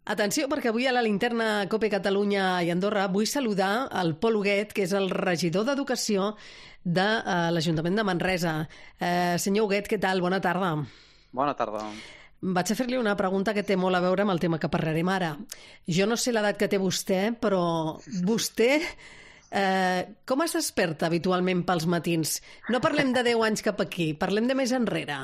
Atenció, perquè avui a la linterna COPE Catalunya i Andorra vull saludar el Pol Huguet, que és el regidor d'Educació de l'Ajuntament de Manresa. Senyor Huguet, què tal? Bona tarda. Bona tarda. Vaig a fer-li una pregunta que té molt a veure amb el tema que parlarem ara. Jo no sé l'edat que té vostè, però vostè com es desperta habitualment pels matins? No parlem de 10 anys cap aquí, parlem de més enrere.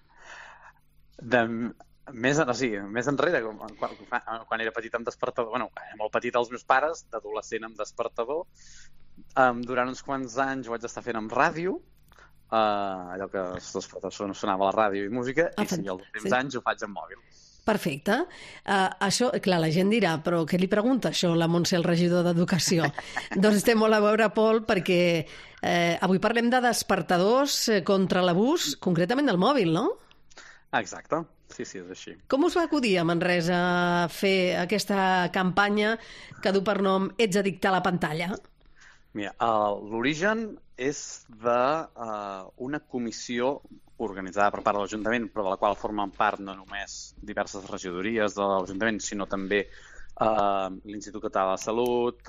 Més enrere, quan era petit amb despertador, bueno, molt petit els meus pares, d'adolescent amb despertador. Durant uns quants anys ho vaig estar fent amb ràdio, allò que els despertadors sonava a la ràdio i música, i els últims anys ho faig amb mòbil. Perfecte. Això, clar, la gent dirà, però què li pregunta això la Montse, el regidor d'Educació? Doncs té molt a veure, Pol, perquè avui parlem de despertadors contra l'abús, concretament del mòbil, no? Exacte, sí, és així. Com us va acudir a Manresa a fer aquesta campanya que du per nom Ets addicte a la pantalla? Mira, l'origen és d'una comissió organitzada per part de l'Ajuntament, però de la qual formen part no només diverses regidories de l'Ajuntament, sinó també l'Institut Català de la Salut,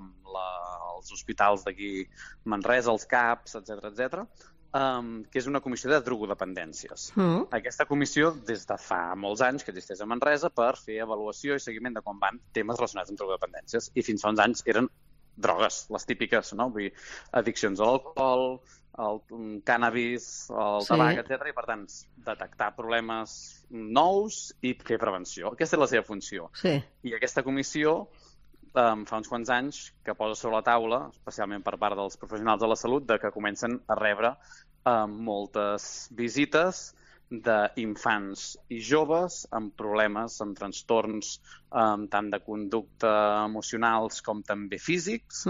els hospitals d'aquí Manresa, els CAPs, etc., que és una comissió de drogodependències. Aquesta comissió, des de fa molts anys que existeix a Manresa, per fer avaluació i seguiment de com van temes relacionats amb drogodependències. I fins fa uns anys eren drogues, les típiques, no? Vull dir, addiccions a l'alcohol, al cànnabis, al tabac, etc. I, per tant, detectar problemes nous i fer prevenció. Aquesta és la seva funció. Sí. I aquesta comissió fa uns quants anys que posa sobre la taula, especialment per part dels professionals de la salut, de que comencen a rebre moltes visites d'infants i joves amb problemes, amb trastorns tant de conducta emocionals com també físics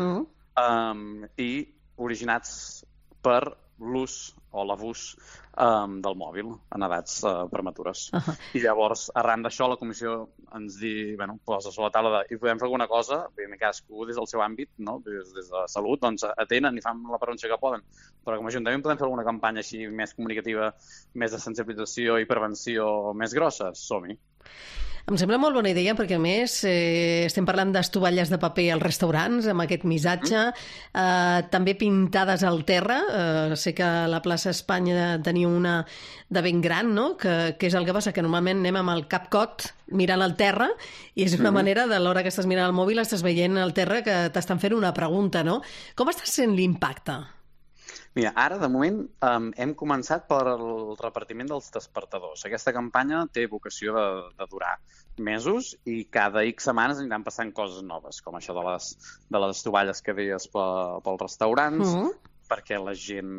i originats per l'ús o l'abús del mòbil en edats prematures. I llavors, arran d'això, la comissió ens posa sobre la taula i podem fer alguna cosa, cadascú des del seu àmbit, no? Des de salut, doncs atenen i fan la prevenció que poden. Però com a Ajuntament podem fer alguna campanya així més comunicativa, més de sensibilització i prevenció més grossa? Som-hi. Em sembla molt bona idea perquè, a més, estem parlant d'estovalles de paper als restaurants, amb aquest missatge, també pintades al terra. Sé que a la plaça Espanya teniu una de ben gran, no? Que és el que passa, que normalment anem amb el cap cot mirant al terra i és una manera, de l'hora que estàs mirant el mòbil, estàs veient al terra que t'estan fent una pregunta, no? Com està sent l'impacte? Mira, ara, de moment, hem començat per el repartiment dels despertadors. Aquesta campanya té vocació de durar mesos i cada X setmanes aniran passant coses noves, com això de les estovalles que deies pels restaurants, perquè la gent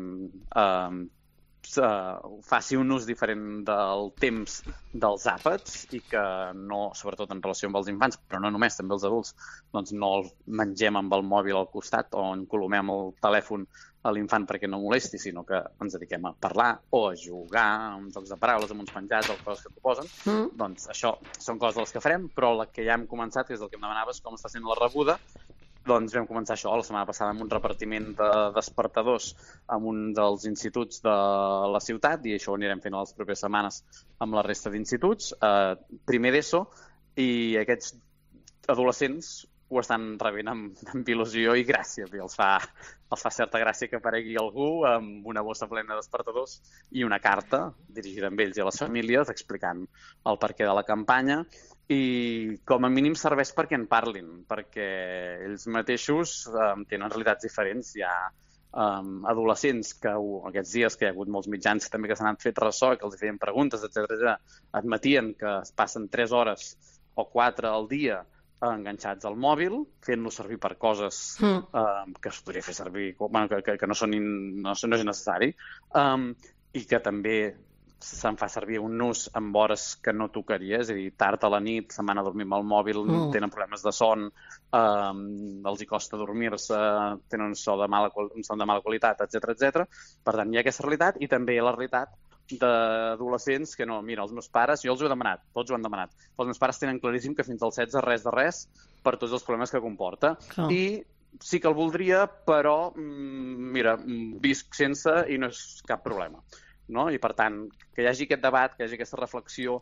faci un ús diferent del temps dels àpats i que no, sobretot en relació amb els infants, però no només, també els adults, doncs no el mengem amb el mòbil al costat o encolomem el telèfon a l'infant perquè no molesti, sinó que ens dediquem a parlar o a jugar amb jocs de paraules, amb uns penjats o coses que proposen. Doncs això són coses de les que farem, però la que ja hem començat, que és el que em demanaves, com està sent la rebuda, doncs vam començar això la setmana passada amb un repartiment de despertadors amb un dels instituts de la ciutat, i això ho anirem fent a les properes setmanes amb la resta d'instituts, primer d'ESO, i aquests adolescents ho estan rebent amb il·lusió i gràcia. Els fa certa gràcia que aparegui algú amb una bossa plena de despertadors i una carta dirigida a ells i a les famílies explicant el perquè de la campanya, i com a mínim serveix perquè en parlin, perquè ells mateixos tenen realitats diferents. Hi ha adolescents que aquests dies que hi ha hagut molts mitjans també que s'han fet ressò i que els feien preguntes, etc., admetien que es passen 3 hores o 4 al dia enganxats al mòbil, fent-lo servir per coses que es podria fer servir, que no és necessari, i que també se'n fa servir un ús amb hores que no tocaria, és a dir, tard a la nit, se'n van a dormir amb el mòbil, tenen problemes de son, els hi costa dormir-se, tenen un son de mala qualitat, etc. Per tant, hi ha aquesta realitat, i també la realitat d'adolescents que no, mira, els meus pares, jo els ho he demanat, tots ho han demanat, els meus pares tenen claríssim que fins als 16 res de res per tots els problemes que comporta. I sí que el voldria, però, mira, visc sense i no és cap problema. No? I, per tant, que hi hagi aquest debat, que hi hagi aquesta reflexió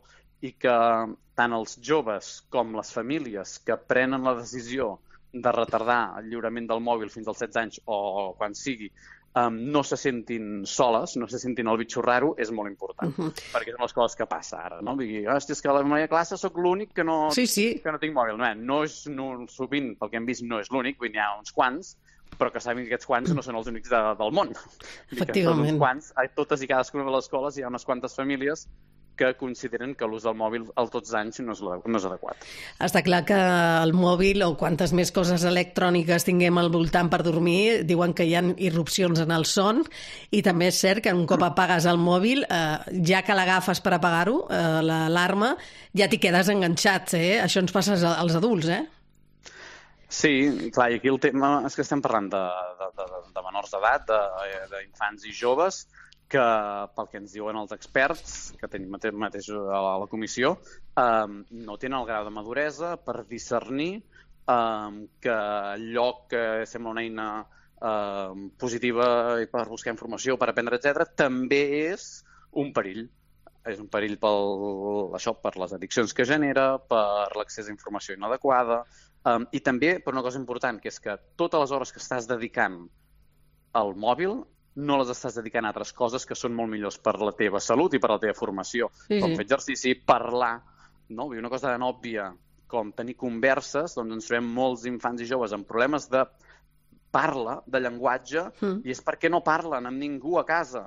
i que tant els joves com les famílies que prenen la decisió de retardar el lliurament del mòbil fins als 16 anys o quan sigui, no se sentin soles, no se sentin el bitxo raro, és molt important, perquè són les coses que passa ara, no? Vull dir, hòstia, és que a la meva classe sóc l'únic que no tinc mòbil. Sovint, pel que hem vist, no és l'únic, vull dir, hi ha uns quants, però que sàpiguen que aquests quants no són els únics del món. Efectivament. Són uns quants, a totes i cadascuna de les escoles hi ha unes quantes famílies que consideren que l'ús del mòbil als 12 anys no és adequat. Està clar que el mòbil, o quantes més coses electròniques tinguem al voltant per dormir, diuen que hi ha irrupcions en el son, i també és cert que un cop apagues el mòbil, ja que l'agafes per apagar-ho, l'alarma, ja t'hi quedes enganxat, Això ens passa als adults, Sí, clar, i aquí el tema és que estem parlant de menors d'edat, d'infants i joves, que pel que ens diuen els experts, que tenim mateix a la comissió, no tenen el grau de maduresa per discernir que allò que sembla una eina positiva i per buscar informació, per aprendre, etc., també és un perill. És un perill per les addiccions que genera, per l'accés a informació inadequada, i també per una cosa important, que és que totes les hores que estàs dedicant al mòbil no les estàs dedicant a altres coses que són molt millors per la teva salut i per la teva formació, com fer exercici, parlar, no? Una cosa tan òbvia com tenir converses, doncs ens trobem molts infants i joves amb problemes de parla, de llenguatge, i és perquè no parlen amb ningú a casa.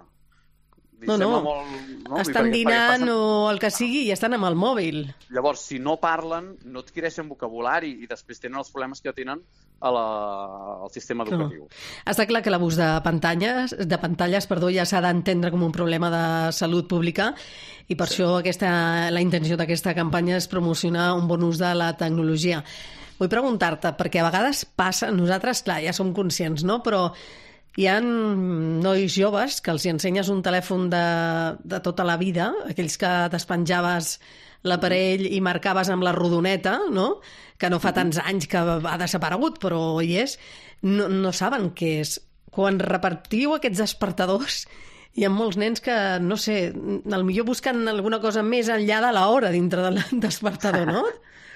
Estan dinant o el que sigui i estan amb el mòbil. Llavors, si no parlen, no adquireixen vocabulari i després tenen els problemes que tenen al sistema educatiu. Està clar que l'abús de pantalles ja s'ha d'entendre com un problema de salut pública, i per això la intenció d'aquesta campanya és promocionar un bon ús de la tecnologia. Vull preguntar-te, perquè a vegades passa, nosaltres, clar, ja som conscients, no?, però hi ha nois joves que els ensenyes un telèfon de tota la vida, aquells que despenjaves l'aparell i marcaves amb la rodoneta, no?, que no fa tants anys que ha desaparegut, però hi és, no saben què és. Quan repartiu aquests despertadors, hi ha molts nens que, no sé, potser busquen alguna cosa més enllà de l'hora dintre del despertador, no?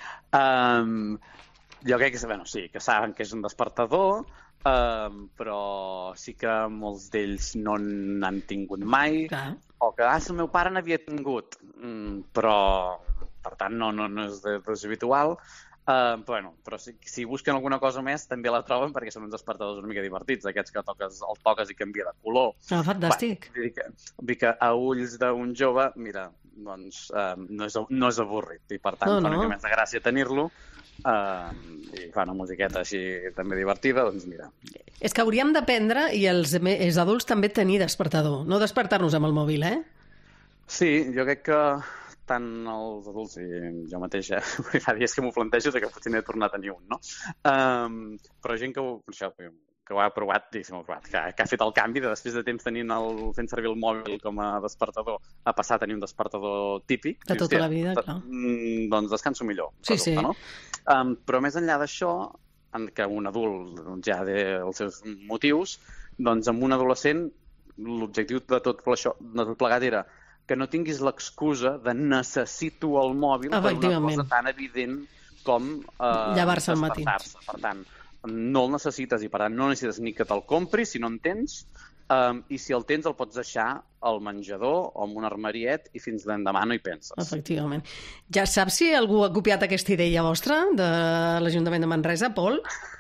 Jo crec que, sí, que saben que és un despertador, però sí que molts d'ells no n'han tingut mai, o que el meu pare n'havia tingut, però per tant no és d'ús habitual. Però si busquen alguna cosa més també la troben, perquè són uns despertadors una mica divertits, aquests que el toques i canvia de color. Fantàstic. Vull dir que a ulls d'un jove, mira, doncs no és avorrit, i per tant fa una mica més de gràcia tenir-lo, i fa una musiqueta així també divertida, doncs mira. És que hauríem d'aprendre, i els adults també, tenir despertador, no despertar-nos amb el mòbil, Sí, jo crec que tant els adults i jo mateix, fa dies que m'ho plantejo que potser n'he tornat a tenir un, no? Però gent que ho ha provat, que ha fet el canvi de després de temps fent servir el mòbil com a despertador a passar a tenir un despertador típic. De tota la vida, clar. Doncs descanso millor. Sí. No? Però més enllà d'això, que un adult ja té els seus motius, doncs amb un adolescent l'objectiu de tot plegat era que no tinguis l'excusa de necessito el mòbil per una cosa tan evident com llevar-se al matí. Per tant, no el necessites i per tant no necessites ni que te'l compris si no en tens, i si el tens el pots deixar al menjador o en un armariet i fins l'endemà no hi penses. Efectivament. Ja saps si algú ha copiat aquesta idea vostra de l'Ajuntament de Manresa, Pol?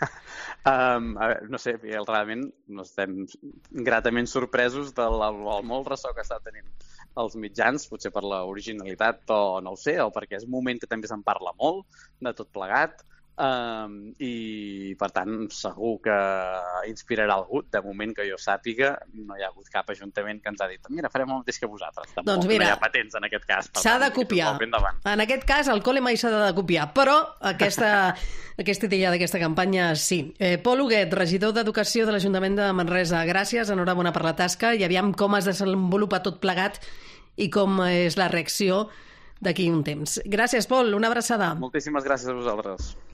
No sé, realment no estem gratament sorpresos del molt ressò que està tenint els mitjans, potser per l'originalitat o no ho sé, o perquè és un moment que també se'n parla molt de tot plegat, i per tant segur que inspirarà algú. De moment que jo sàpiga no hi ha hagut cap ajuntament que ens ha dit mira, farem el mateix que vosaltres. Tampoc no hi ha patents en aquest cas. S'ha de copiar. En aquest cas el col·le mai s'ha de copiar, però aquesta idea d'aquesta campanya sí. Pol Huguet, regidor d'Educació de l'Ajuntament de Manresa, gràcies, enhorabona per la tasca i aviam com es desenvolupa tot plegat i com és la reacció d'aquí un temps. Gràcies, Pol, una abraçada. Moltíssimes gràcies a vosaltres.